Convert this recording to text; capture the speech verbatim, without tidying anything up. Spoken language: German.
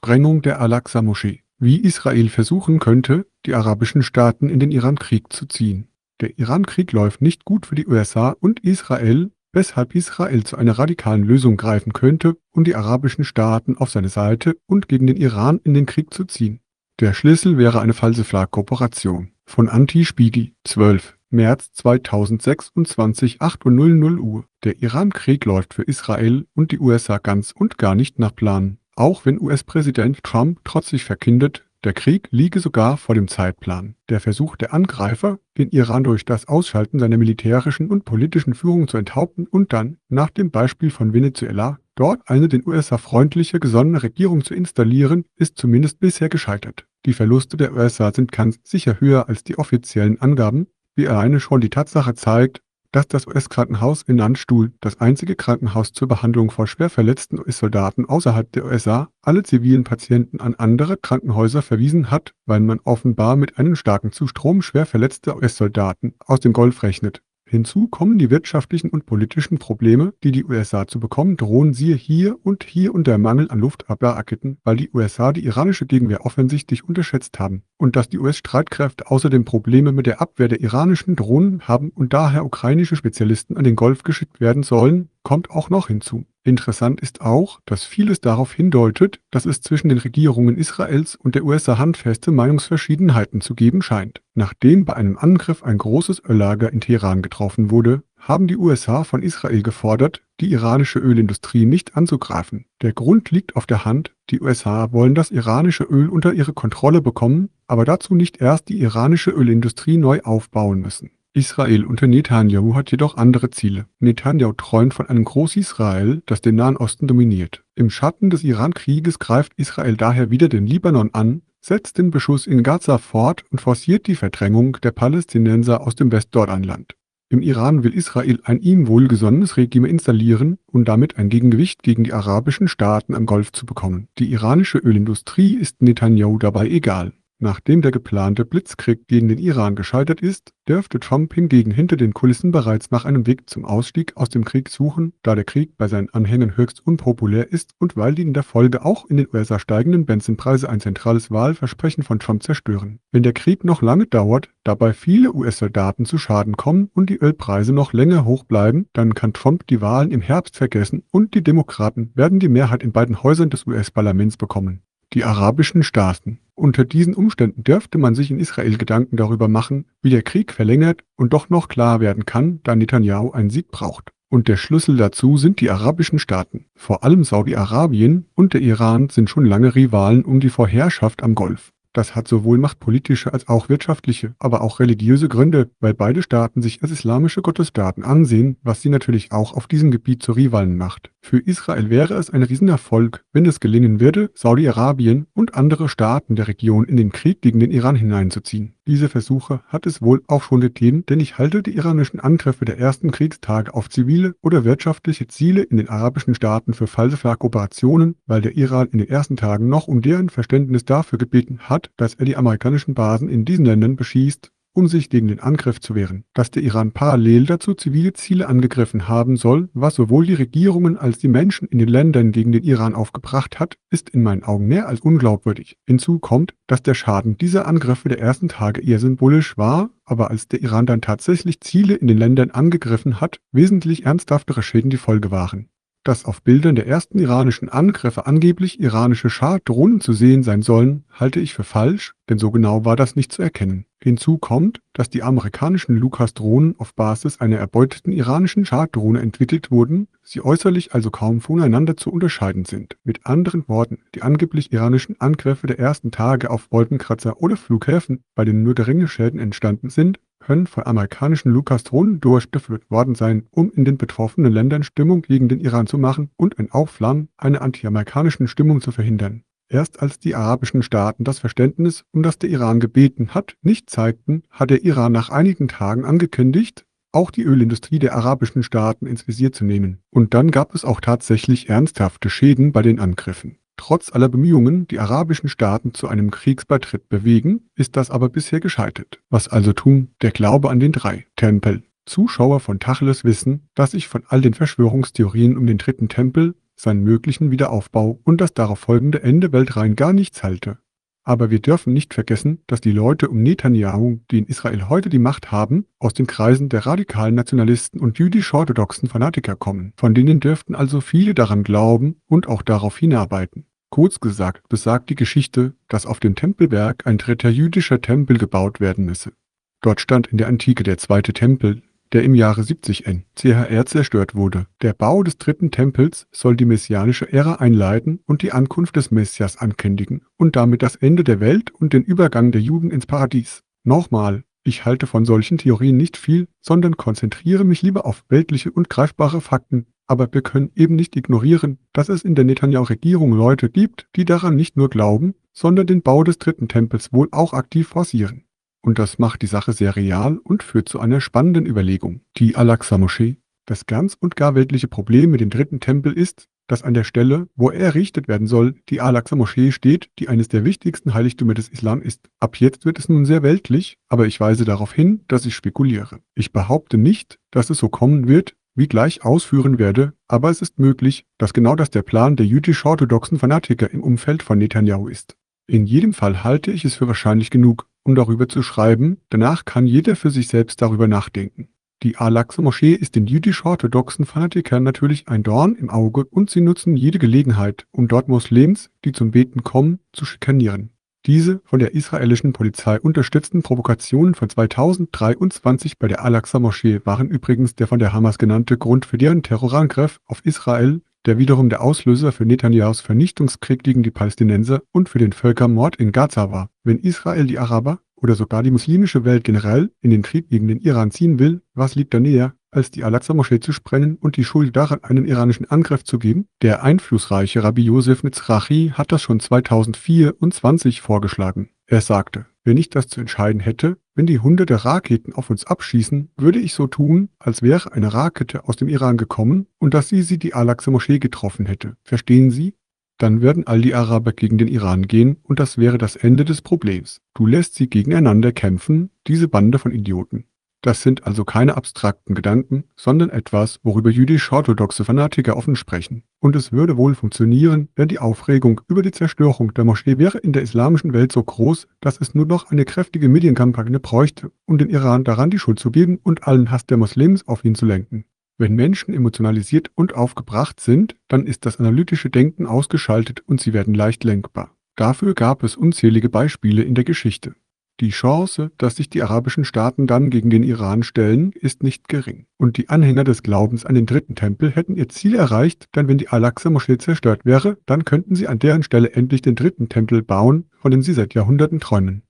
Sprengung der Al-Aqsa-Moschee. Wie Israel versuchen könnte, die arabischen Staaten in den Irankrieg zu ziehen. Der Irankrieg läuft nicht gut für die U S A und Israel, weshalb Israel zu einer radikalen Lösung greifen könnte, um die arabischen Staaten auf seine Seite und gegen den Iran in den Krieg zu ziehen. Der Schlüssel wäre eine False-Flag-Kooperation. Von Anti-Spiegel, zwölf März zweitausendsechsundzwanzig, acht Uhr. Der Irankrieg läuft für Israel und die U S A ganz und gar nicht nach Plan. Auch wenn U S-Präsident Trump trotzig verkündet, der Krieg liege sogar vor dem Zeitplan. Der Versuch der Angreifer, den Iran durch das Ausschalten seiner militärischen und politischen Führung zu enthaupten und dann, nach dem Beispiel von Venezuela, dort eine den U S A freundliche, gesonnene Regierung zu installieren, ist zumindest bisher gescheitert. Die Verluste der U S A sind ganz sicher höher als die offiziellen Angaben, wie alleine schon die Tatsache zeigt, dass das U S-Krankenhaus in Landstuhl, das einzige Krankenhaus zur Behandlung von schwer verletzten U S-Soldaten außerhalb der U S A, alle zivilen Patienten an andere Krankenhäuser verwiesen hat, weil man offenbar mit einem starken Zustrom schwer verletzter U S-Soldaten aus dem Golf rechnet. Hinzu kommen die wirtschaftlichen und politischen Probleme, die die U S A zu bekommen drohen, siehe hier und hier und der Mangel an Luftabwehrraketen, weil die U S A die iranische Gegenwehr offensichtlich unterschätzt haben. Und dass die U S-Streitkräfte außerdem Probleme mit der Abwehr der iranischen Drohnen haben und daher ukrainische Spezialisten an den Golf geschickt werden sollen, kommt auch noch hinzu. Interessant ist auch, dass vieles darauf hindeutet, dass es zwischen den Regierungen Israels und der U S A handfeste Meinungsverschiedenheiten zu geben scheint. Nachdem bei einem Angriff ein großes Öllager in Teheran getroffen wurde, haben die U S A von Israel gefordert, die iranische Ölindustrie nicht anzugreifen. Der Grund liegt auf der Hand, die U S A wollen das iranische Öl unter ihre Kontrolle bekommen, aber dazu nicht erst die iranische Ölindustrie neu aufbauen müssen. Israel unter Netanyahu hat jedoch andere Ziele. Netanyahu träumt von einem Groß-Israel, das den Nahen Osten dominiert. Im Schatten des Iran-Krieges greift Israel daher wieder den Libanon an, setzt den Beschuss in Gaza fort und forciert die Verdrängung der Palästinenser aus dem Westjordanland. Im Iran will Israel ein ihm wohlgesonnenes Regime installieren und damit ein Gegengewicht gegen die arabischen Staaten am Golf zu bekommen. Die iranische Ölindustrie ist Netanyahu dabei egal. Nachdem der geplante Blitzkrieg gegen den Iran gescheitert ist, dürfte Trump hingegen hinter den Kulissen bereits nach einem Weg zum Ausstieg aus dem Krieg suchen, da der Krieg bei seinen Anhängern höchst unpopulär ist und weil die in der Folge auch in den U S A steigenden Benzinpreise ein zentrales Wahlversprechen von Trump zerstören. Wenn der Krieg noch lange dauert, dabei viele U S-Soldaten zu Schaden kommen und die Ölpreise noch länger hoch bleiben, dann kann Trump die Wahlen im Herbst vergessen und die Demokraten werden die Mehrheit in beiden Häusern des U S-Parlaments bekommen. Die arabischen Staaten. Unter diesen Umständen dürfte man sich in Israel Gedanken darüber machen, wie der Krieg verlängert und doch noch klar werden kann, da Netanyahu einen Sieg braucht. Und der Schlüssel dazu sind die arabischen Staaten. Vor allem Saudi-Arabien und der Iran sind schon lange Rivalen um die Vorherrschaft am Golf. Das hat sowohl machtpolitische als auch wirtschaftliche, aber auch religiöse Gründe, weil beide Staaten sich als islamische Gottesstaaten ansehen, was sie natürlich auch auf diesem Gebiet zu Rivalen macht. Für Israel wäre es ein Riesenerfolg, wenn es gelingen würde, Saudi-Arabien und andere Staaten der Region in den Krieg gegen den Iran hineinzuziehen. Diese Versuche hat es wohl auch schon gegeben, denn ich halte die iranischen Angriffe der ersten Kriegstage auf zivile oder wirtschaftliche Ziele in den arabischen Staaten für False-Flag-Operationen, weil der Iran in den ersten Tagen noch um deren Verständnis dafür gebeten hat, dass er die amerikanischen Basen in diesen Ländern beschießt, um sich gegen den Angriff zu wehren. Dass der Iran parallel dazu zivile Ziele angegriffen haben soll, was sowohl die Regierungen als die Menschen in den Ländern gegen den Iran aufgebracht hat, ist in meinen Augen mehr als unglaubwürdig. Hinzu kommt, dass der Schaden dieser Angriffe der ersten Tage eher symbolisch war, aber als der Iran dann tatsächlich Ziele in den Ländern angegriffen hat, wesentlich ernsthaftere Schäden die Folge waren. Dass auf Bildern der ersten iranischen Angriffe angeblich iranische Schah-Drohnen zu sehen sein sollen, halte ich für falsch, denn so genau war das nicht zu erkennen. Hinzu kommt, dass die amerikanischen Lucas-Drohnen auf Basis einer erbeuteten iranischen Schah-Drohne entwickelt wurden, sie äußerlich also kaum voneinander zu unterscheiden sind. Mit anderen Worten, die angeblich iranischen Angriffe der ersten Tage auf Wolkenkratzer oder Flughäfen, bei denen nur geringe Schäden entstanden sind, können von amerikanischen Lucas-Drohnen durchgeführt worden sein, um in den betroffenen Ländern Stimmung gegen den Iran zu machen und ein Aufflammen einer anti-amerikanischen Stimmung zu verhindern. Erst als die arabischen Staaten das Verständnis, um das der Iran gebeten hat, nicht zeigten, hat der Iran nach einigen Tagen angekündigt, auch die Ölindustrie der arabischen Staaten ins Visier zu nehmen. Und dann gab es auch tatsächlich ernsthafte Schäden bei den Angriffen. Trotz aller Bemühungen, die arabischen Staaten zu einem Kriegsbeitritt bewegen, ist das aber bisher gescheitert. Was also tun? Der Glaube an den drei Tempel. Zuschauer von Tacheles wissen, dass ich von all den Verschwörungstheorien um den dritten Tempel, seinen möglichen Wiederaufbau und das darauf folgende Ende weltrein gar nichts halte. Aber wir dürfen nicht vergessen, dass die Leute um Netanyahu, die in Israel heute die Macht haben, aus den Kreisen der radikalen Nationalisten und jüdisch-orthodoxen Fanatiker kommen. Von denen dürften also viele daran glauben und auch darauf hinarbeiten. Kurz gesagt besagt die Geschichte, dass auf dem Tempelberg ein dritter jüdischer Tempel gebaut werden müsse. Dort stand in der Antike der zweite Tempel, der im Jahre siebzig n. C H R zerstört wurde. Der Bau des dritten Tempels soll die messianische Ära einleiten und die Ankunft des Messias ankündigen und damit das Ende der Welt und den Übergang der Juden ins Paradies. Nochmal, ich halte von solchen Theorien nicht viel, sondern konzentriere mich lieber auf weltliche und greifbare Fakten. Aber wir können eben nicht ignorieren, dass es in der Netanyahu-Regierung Leute gibt, die daran nicht nur glauben, sondern den Bau des dritten Tempels wohl auch aktiv forcieren. Und das macht die Sache sehr real und führt zu einer spannenden Überlegung. Die Al-Aqsa-Moschee. Das ganz und gar weltliche Problem mit dem dritten Tempel ist, dass an der Stelle, wo er errichtet werden soll, die Al-Aqsa-Moschee steht, die eines der wichtigsten Heiligtümer des Islam ist. Ab jetzt wird es nun sehr weltlich, aber ich weise darauf hin, dass ich spekuliere. Ich behaupte nicht, dass es so kommen wird, wie gleich ausführen werde, aber es ist möglich, dass genau das der Plan der jüdisch-orthodoxen Fanatiker im Umfeld von Netanyahu ist. In jedem Fall halte ich es für wahrscheinlich genug, um darüber zu schreiben, danach kann jeder für sich selbst darüber nachdenken. Die Al-Aqsa-Moschee ist den jüdisch-orthodoxen Fanatikern natürlich ein Dorn im Auge und sie nutzen jede Gelegenheit, um dort Moslems, die zum Beten kommen, zu schikanieren. Diese von der israelischen Polizei unterstützten Provokationen von zweitausenddreiundzwanzig bei der Al-Aqsa-Moschee waren übrigens der von der Hamas genannte Grund für deren Terrorangriff auf Israel, der wiederum der Auslöser für Netanyahus Vernichtungskrieg gegen die Palästinenser und für den Völkermord in Gaza war. Wenn Israel die Araber oder sogar die muslimische Welt generell in den Krieg gegen den Iran ziehen will, was liegt da näher, als die Al-Aqsa-Moschee zu sprengen und die Schuld daran einen iranischen Angriff zu geben? Der einflussreiche Rabbi Yosef Mizrahi hat das schon zweitausendvierundzwanzig vorgeschlagen. Er sagte, wenn ich das zu entscheiden hätte, wenn die hunderte Raketen auf uns abschießen, würde ich so tun, als wäre eine Rakete aus dem Iran gekommen und dass sie sie die Al-Aqsa-Moschee getroffen hätte. Verstehen Sie? Dann würden all die Araber gegen den Iran gehen und das wäre das Ende des Problems. Du lässt sie gegeneinander kämpfen, diese Bande von Idioten. Das sind also keine abstrakten Gedanken, sondern etwas, worüber jüdisch-orthodoxe Fanatiker offen sprechen. Und es würde wohl funktionieren, denn die Aufregung über die Zerstörung der Moschee wäre in der islamischen Welt so groß, dass es nur noch eine kräftige Medienkampagne bräuchte, um den Iran daran die Schuld zu geben und allen Hass der Moslems auf ihn zu lenken. Wenn Menschen emotionalisiert und aufgebracht sind, dann ist das analytische Denken ausgeschaltet und sie werden leicht lenkbar. Dafür gab es unzählige Beispiele in der Geschichte. Die Chance, dass sich die arabischen Staaten dann gegen den Iran stellen, ist nicht gering. Und die Anhänger des Glaubens an den dritten Tempel hätten ihr Ziel erreicht, denn wenn die Al-Aqsa-Moschee zerstört wäre, dann könnten sie an deren Stelle endlich den dritten Tempel bauen, von dem sie seit Jahrhunderten träumen.